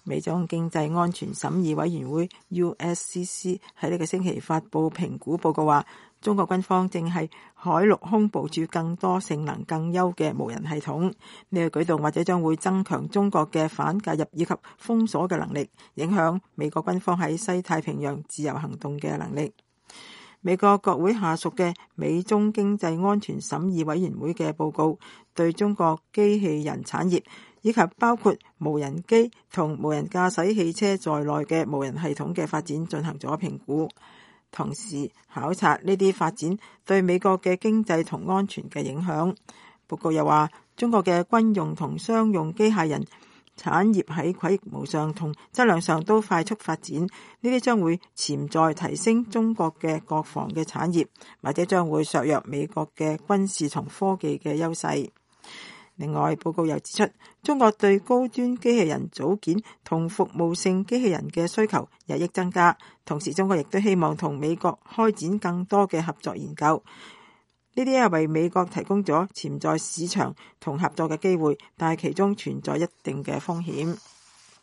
美中經濟安全審議委員會 USCC 喺呢個星期發布評估報告話，中國軍方正係海陸空部署更多性能更優嘅無人系統。呢個舉動或者將會增強中國嘅反介入以及封鎖嘅能力，影響美國軍方喺西太平洋自由行動嘅能力。美國國會下屬嘅美中經濟安全審議委員會嘅報告對中國機器人產業以及包括無人機同無人駕駛汽車在內嘅無人系統嘅發展進行咗評估，同時考察呢啲發展對美國嘅經濟同安全嘅影響。報告又話，中國嘅軍用同商用機械人產業喺規模上同質量上都快速發展，呢啲將會潛在提升中國嘅國防嘅產業，或者將會削弱美國嘅軍事同科技嘅優勢。另外，報告又指出，中國對高端機器人組件同服務性機器人嘅需求日益增加，同時中國亦都希望同美國開展更多嘅合作研究。呢啲係為美國提供咗潛在市場同合作嘅機會，但係其中存在一定嘅風險。